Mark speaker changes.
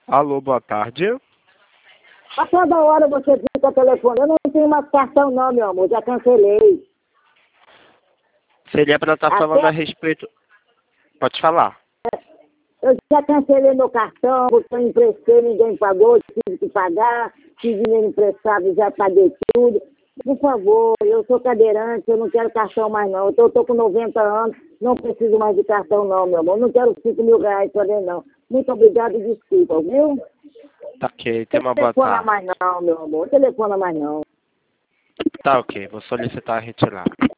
Speaker 1: Alô, boa tarde.
Speaker 2: A toda hora você fica telefonando. Eu não tenho mais cartão não, meu amor. Já cancelei.
Speaker 1: Seria para estar falando a respeito... Pode falar.
Speaker 2: Eu já cancelei meu cartão, porque eu emprestei, ninguém pagou, tive que pagar. Tive dinheiro emprestado, já paguei tudo. Por favor, eu sou cadeirante, eu não quero cartão mais não. Eu tô com 90 anos, não preciso mais de cartão não, meu amor. Não quero 5 mil reais para ver não. Muito obrigado e desculpa, viu?
Speaker 1: Tá ok, tenha uma boa
Speaker 2: Telefona
Speaker 1: tarde.
Speaker 2: mais não, meu amor. Telefona mais não.
Speaker 1: Tá ok, vou solicitar a retirada.